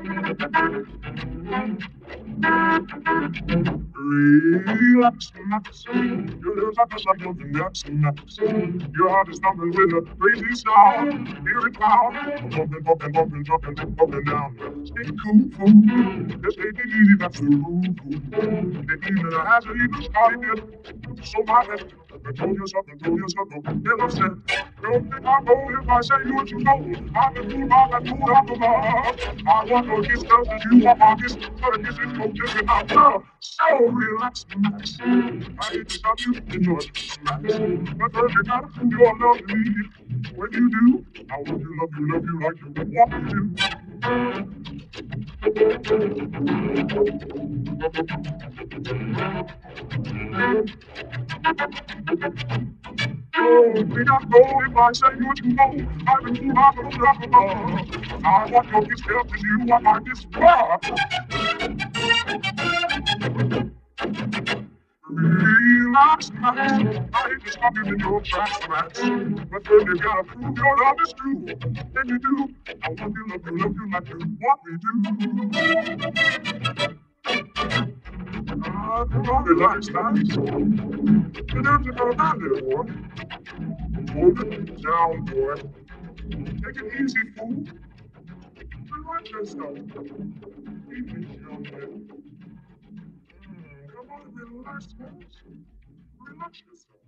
Relax, relax. Your lips are just like nothing that's nuts. Your heart is thumping with a crazy sound. Feel it pound. Bumping, bumping, bumping, jumping, up and down. Stay cool, fool. Just take it easy, that's the rule. The evening hasn't even started yet. So my head, control yourself, don't get upset. Don't think I'm bold if I say what you know. I'm the fool, I'm the fool, I'm the love. I want to kiss girls as you want my kiss. But a kiss is no different, I'm love. So relax, relax. I hate to stop you in your smacks. But first you gotta prove your love to me. When you do, I want you, love you like you want me to. Oh, think I'm bold if I say what you know. I've been too hard to drop the ball. I want your kiss just as you want my kiss. Relax, relax. I hate to stop you in your tracks, Max. But first you gotta prove your love is true. Then you do. I want you, love you like you want me to. Ah, come on, relax, relax. You never go down there, boy. Hold it down, boy. Take it easy, fool. Relax yourself. Easy, young man. Come on, relax, folks. Relax yourself.